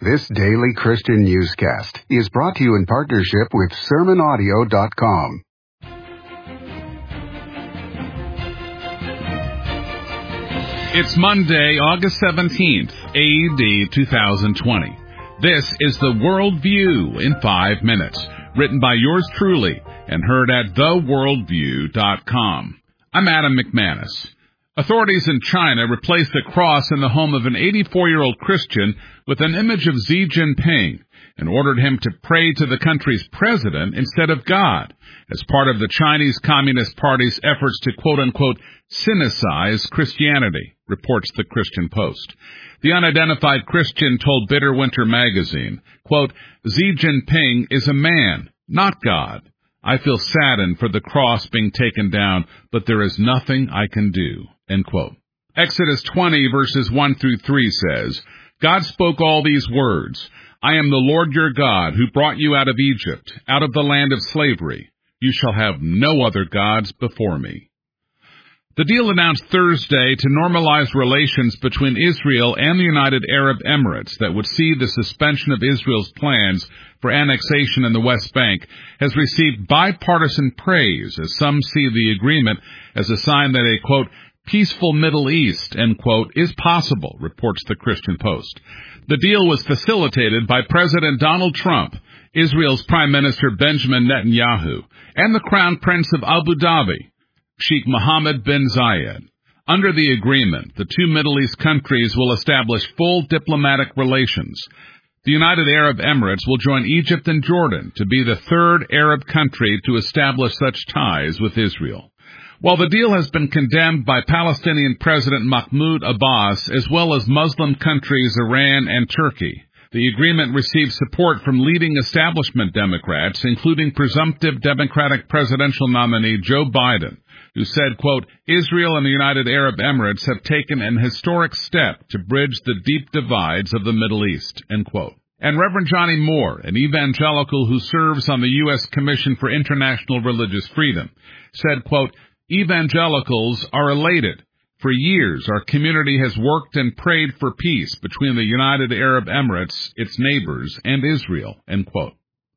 This daily Christian newscast is brought to you in partnership with SermonAudio.com. It's Monday, August 17th, A.D. 2020. This is the World View in 5 minutes, written by yours truly and heard at theworldview.com. I'm Adam McManus. Authorities in China replaced the cross in the home of an 84-year-old Christian with an image of Xi Jinping and ordered him to pray to the country's president instead of God as part of the Chinese Communist Party's efforts to quote-unquote sinicize Christianity, reports the Christian Post. The unidentified Christian told Bitter Winter magazine, quote, Xi Jinping is a man, not God. I feel saddened for the cross being taken down, but there is nothing I can do, end quote. Exodus 20 verses 1 through 3 says, God spoke all these words, I am the Lord your God who brought you out of Egypt, out of the land of slavery. You shall have no other gods before me. The deal announced Thursday to normalize relations between Israel and the United Arab Emirates that would see the suspension of Israel's plans for annexation in the West Bank has received bipartisan praise as some see the agreement as a sign that a, quote, peaceful Middle East, end quote, is possible, reports the Christian Post. The deal was facilitated by President Donald Trump, Israel's Prime Minister Benjamin Netanyahu, and the Crown Prince of Abu Dhabi, Sheikh Mohammed bin Zayed. Under the agreement, the two Middle East countries will establish full diplomatic relations. The United Arab Emirates will join Egypt and Jordan to be the third Arab country to establish such ties with Israel. While the deal has been condemned by Palestinian President Mahmoud Abbas as well as Muslim countries Iran and Turkey, the agreement received support from leading establishment Democrats, including presumptive Democratic presidential nominee Joe Biden, who said, quote, Israel and the United Arab Emirates have taken an historic step to bridge the deep divides of the Middle East, end quote. And Reverend Johnny Moore, an evangelical who serves on the U.S. Commission for International Religious Freedom, said, quote, evangelicals are elated. For years, our community has worked and prayed for peace between the United Arab Emirates, its neighbors, and Israel, end quote.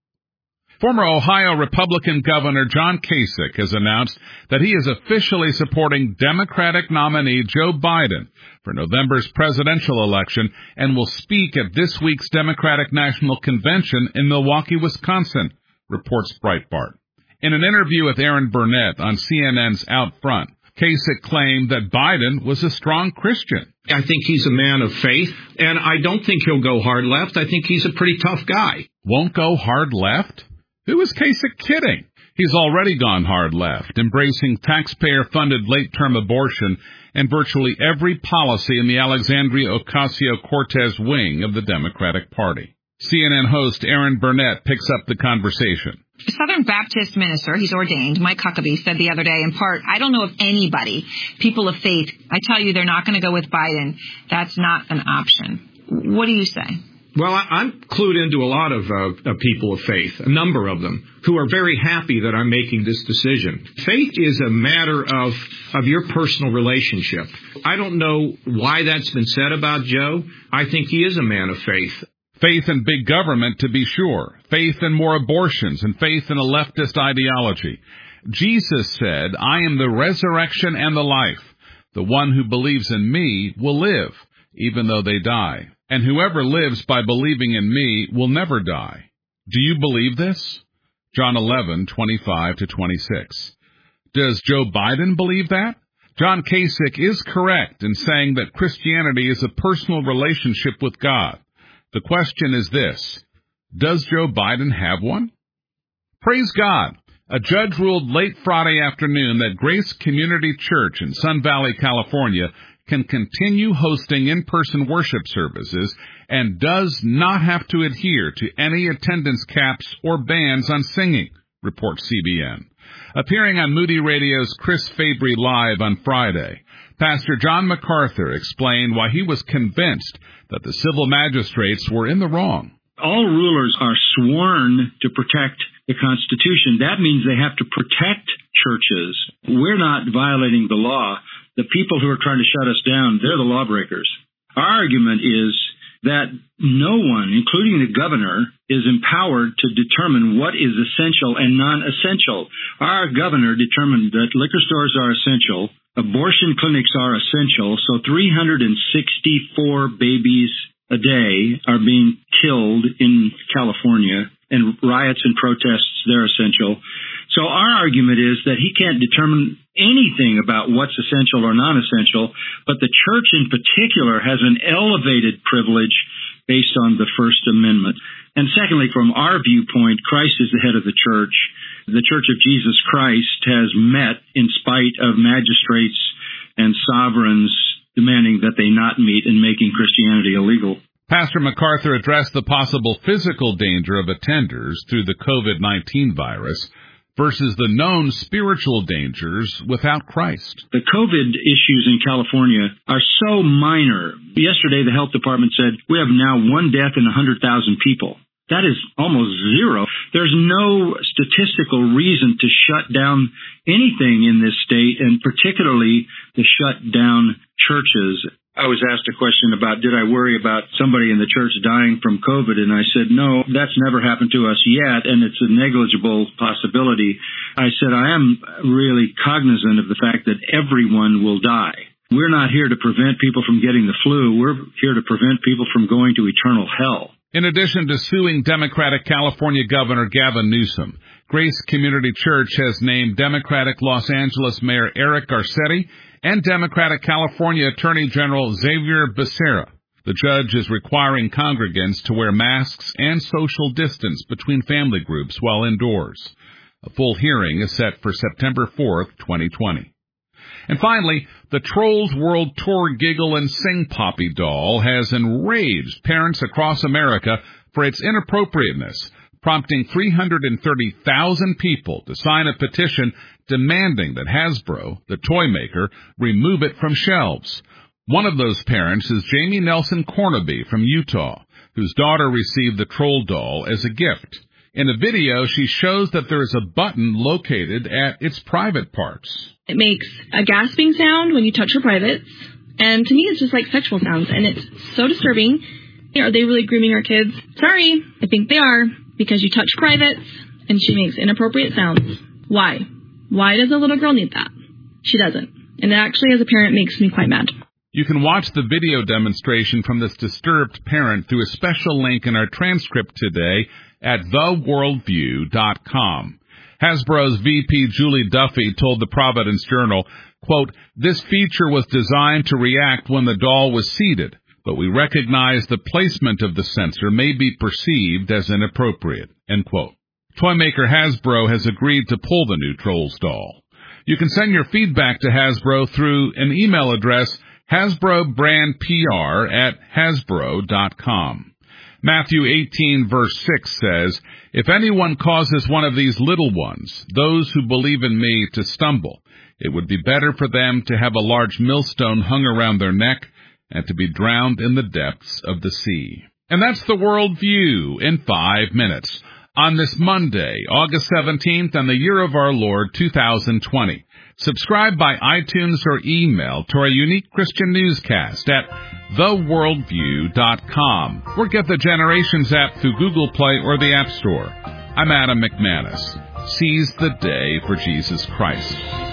Former Ohio Republican Governor John Kasich has announced that he is officially supporting Democratic nominee Joe Biden for November's presidential election and will speak at this week's Democratic National Convention in Milwaukee, Wisconsin, reports Breitbart. In an interview with Aaron Burnett on CNN's Out Front, Kasich claimed that Biden was a strong Christian. I think he's a man of faith, and I don't think he'll go hard left. I think he's a pretty tough guy. Won't go hard left? Who is Kasich kidding? He's already gone hard left, embracing taxpayer-funded late-term abortion and virtually every policy in the Alexandria Ocasio-Cortez wing of the Democratic Party. CNN host Aaron Burnett picks up the conversation. Southern Baptist minister, he's ordained, Mike Huckabee, said the other day in part, I don't know of anybody, people of faith, I tell you they're not going to go with Biden. That's not an option. What do you say? Well, I'm clued into a lot of people of faith, a number of them, who are very happy that I'm making this decision. Faith is a matter of your personal relationship. I don't know why that's been said about Joe. I think he is a man of faith. Faith in big government, to be sure. Faith in more abortions and faith in a leftist ideology. Jesus said, I am the resurrection and the life. The one who believes in me will live, even though they die. And whoever lives by believing in me will never die. Do you believe this? John 11:25-26. Does Joe Biden believe that? John Kasich is correct in saying that Christianity is a personal relationship with God. The question is this, does Joe Biden have one? Praise God. A judge ruled late Friday afternoon that Grace Community Church in Sun Valley, California, can continue hosting in-person worship services and does not have to adhere to any attendance caps or bans on singing, reports CBN. Appearing on Moody Radio's Chris Fabry Live on Friday, Pastor John MacArthur explained why he was convinced that the civil magistrates were in the wrong. All rulers are sworn to protect the Constitution. That means they have to protect churches. We're not violating the law. The people who are trying to shut us down, they're the lawbreakers. Our argument is that no one, including the governor, is empowered to determine what is essential and non-essential. Our governor determined that liquor stores are essential, abortion clinics are essential, so 364 babies a day are being killed in California, and riots and protests, they're essential. So our argument is that he can't determine anything about what's essential or non-essential, but the church in particular has an elevated privilege based on the First Amendment. And secondly, from our viewpoint, Christ is the head of the church. The Church of Jesus Christ has met in spite of magistrates and sovereigns demanding that they not meet and making Christianity illegal. Pastor MacArthur addressed the possible physical danger of attenders through the COVID-19 virus versus the known spiritual dangers without Christ. The COVID issues in California are so minor. Yesterday, the health department said we have now 1 death in 100,000 people. That is almost zero. There's no statistical reason to shut down anything in this state, and particularly to shut down churches. I was asked a question about, did I worry about somebody in the church dying from COVID? And I said, no, that's never happened to us yet, and it's a negligible possibility. I said, I am really cognizant of the fact that everyone will die. We're not here to prevent people from getting the flu. We're here to prevent people from going to eternal hell. In addition to suing Democratic California Governor Gavin Newsom, Grace Community Church has named Democratic Los Angeles Mayor Eric Garcetti and Democratic California Attorney General Xavier Becerra. The judge is requiring congregants to wear masks and social distance between family groups while indoors. A full hearing is set for September 4th, 2020. And finally, the Trolls World Tour Giggle and Sing Poppy doll has enraged parents across America for its inappropriateness, prompting 330,000 people to sign a petition demanding that Hasbro, the toy maker, remove it from shelves. One of those parents is Jamie Nelson Cornaby from Utah, whose daughter received the troll doll as a gift. In a video, she shows that there is a button located at its private parts. It makes a gasping sound when you touch her privates, and to me it's just like sexual sounds, and it's so disturbing. Are they really grooming our kids? Sorry, I think they are, because you touch privates, and she makes inappropriate sounds. Why? Why does a little girl need that? She doesn't. And it actually, as a parent, makes me quite mad. You can watch the video demonstration from this disturbed parent through a special link in our transcript today at theworldview.com. Hasbro's VP Julie Duffy told the Providence Journal, quote, "This feature was designed to react when the doll was seated, but we recognize the placement of the sensor may be perceived as inappropriate," end quote. Toymaker Hasbro has agreed to pull the new Trolls doll. You can send your feedback to Hasbro through an email address, hasbrobrandpr@hasbro.com. Matthew 18, verse 6 says, "If anyone causes one of these little ones, those who believe in me, to stumble, it would be better for them to have a large millstone hung around their neck and to be drowned in the depths of the sea." And that's the World View in 5 minutes on this Monday, August 17th, and the year of our Lord, 2020. Subscribe by iTunes or email to our unique Christian newscast at theworldview.com, or get the Generations app through Google Play or the App Store. I'm Adam McManus. Seize the day for Jesus Christ.